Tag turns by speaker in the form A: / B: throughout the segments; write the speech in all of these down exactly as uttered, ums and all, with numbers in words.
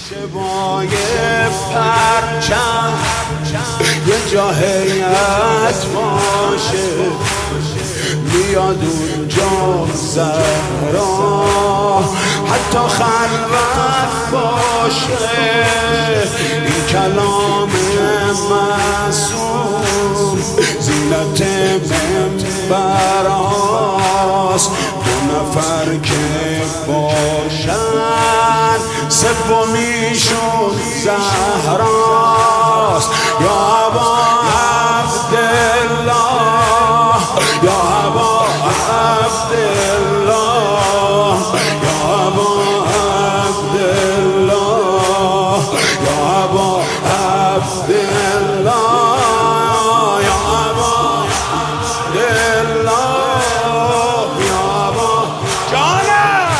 A: شبای پرچم یه جا هیئت باشه، بیاد اونجا زهرا حتی خلوت باشه. این کلام معصوم زینت منبراست، دو نفر که باشن سومیشون زهراست. یا ابا عبدالله، یا ابا عبدالله، یا ابا عبدالله، یا ابا عبدالله، یا ابا عبدالله، یا ابا جانم.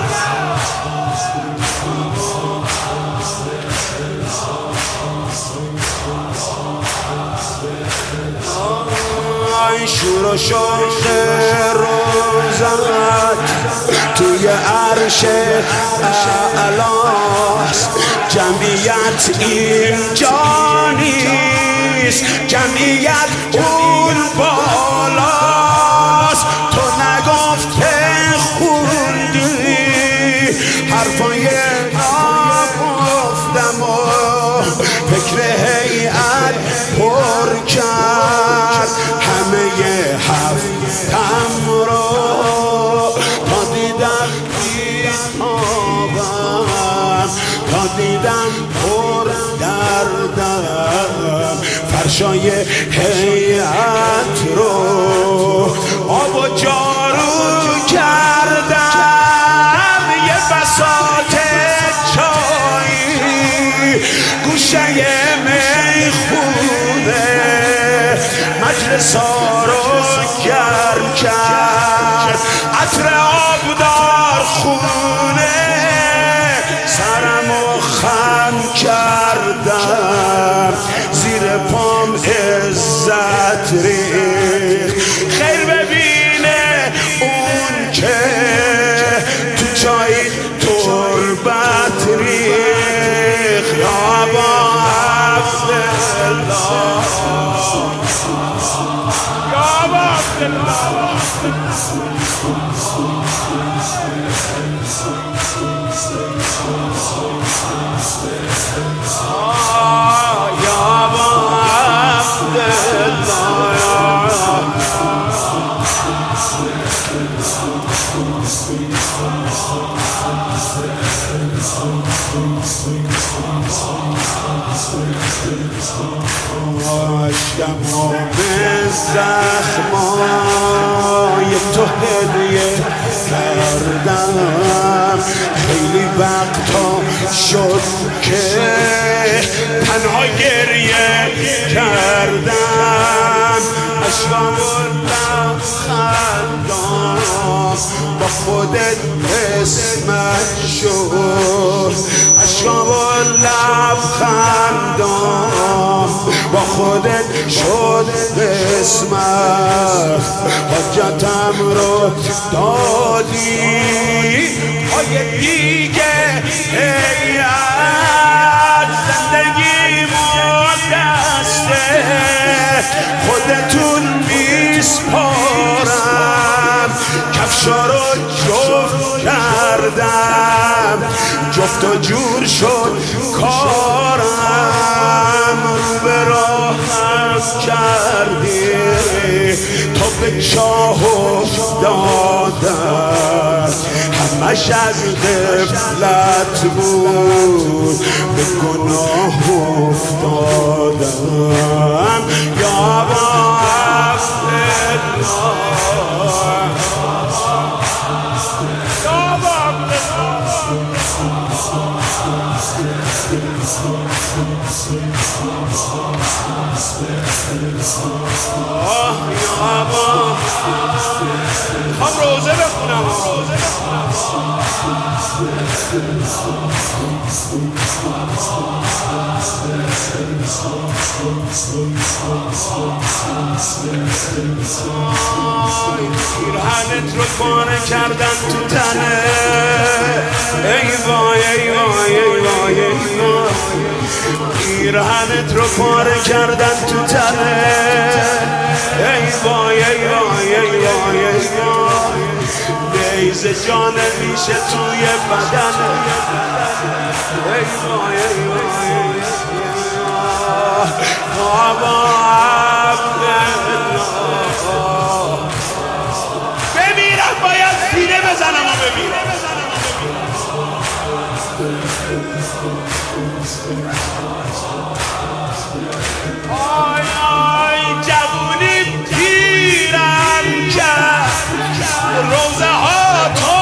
A: ای شور و شوق روزت توی عرش اعلاست، جمعیت اینجا نیست، جمعیت اون بالاست. تو نگفته خوندی حرفای نگفتم و فکر هیئت پر کرد همه هفتم رو تا دیدم بیتابم، تا دیدم پر دردم فرشای هیئت رو آب و جارو کردم. یه بساط چایی گوشه میخونه مجلسا رو گرم کرد، عطر آبدار خونه سرمو خم کردم، زیر پام عزت ریخت. خیر ببینه اون که تو چای تربت ریخت. یا ابا عبدالله، یا ابا عبدالله، یا ابا عشقم و به زخمای تو هدیه کردم. خیلی وقتا شد که تنها گریه کردم، عشقم و لبخندم با خودت اسمت شد، عشقم و لبخندم با خودت شد اسمت. حجتم رو دادی پای دیگه هیئت، زندگیمو دسته خودتون میسپارم. کفشا رو جفت کردم، جفت و جور شد کارم، رو به راهم کردی تو به چاه افتادم. همش از غفلت بود به گناه افتادم. یا ابا عبدالله، یا ابا آه یا ابا هم روزه بخونم، روزه پیرهنت رو پاره کردن تو تنه، ای وای ای وای ای وای پیرهنت رو پاره کردن تو تنه. ای وای ای وای ای وای ای وای، بیز جان میشه توی بدنه. ای وای ای وای ای وای، بابا بمیرم، باید سینه بزنم و بمیرم. آی آی جوونی پیرم کرد، روزه ها تو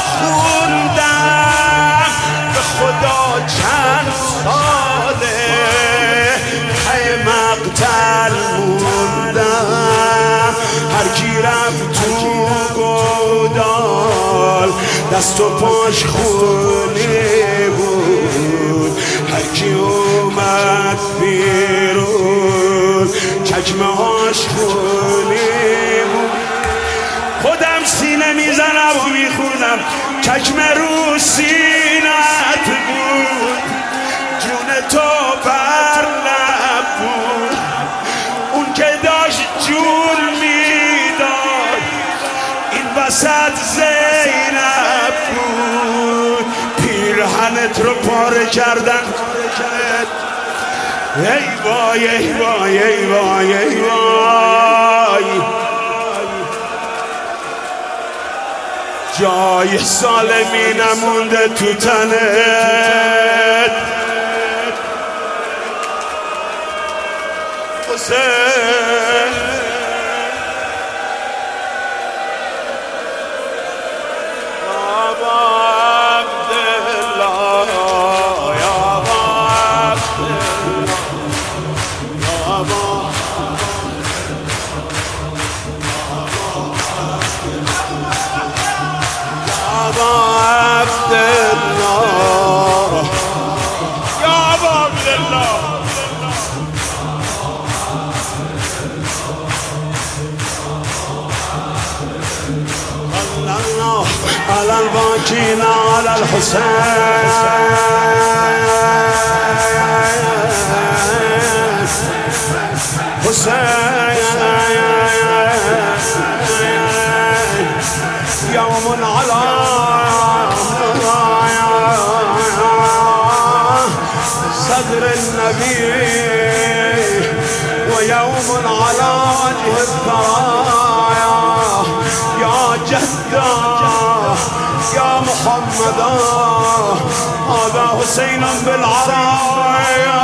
A: خوندم، به خدا چند ساله پی مقتل موندم. هر کی رفت تو گودال دست و پاش خونی بود، هر کی اومد بیرون چکمه هاش خونی بود. خودم سینه میزنم و میخونم، چکمه رو سینت بود، جون تو بر لب بود، اون که داشت جون میداد این وسط زینب بود. پیرهنت رو پاره کردن. ای وای ای وای ای وای ای وای، جای سالمی نمونده تو تنت. حسین بابا عبدالله، یا بابا عبدالله، یا عبدالله. الله على الباكين على الحسين، حسين يوم على صدر النبي، ويوم على وجه الثرايا. يا جدا يا محمدا، هذا حسين بالعرايا،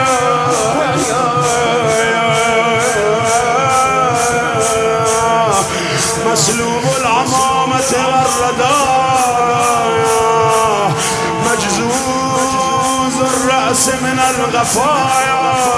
A: مسلوب العمامة والردايا، مجزوز الرأس من الغفايا.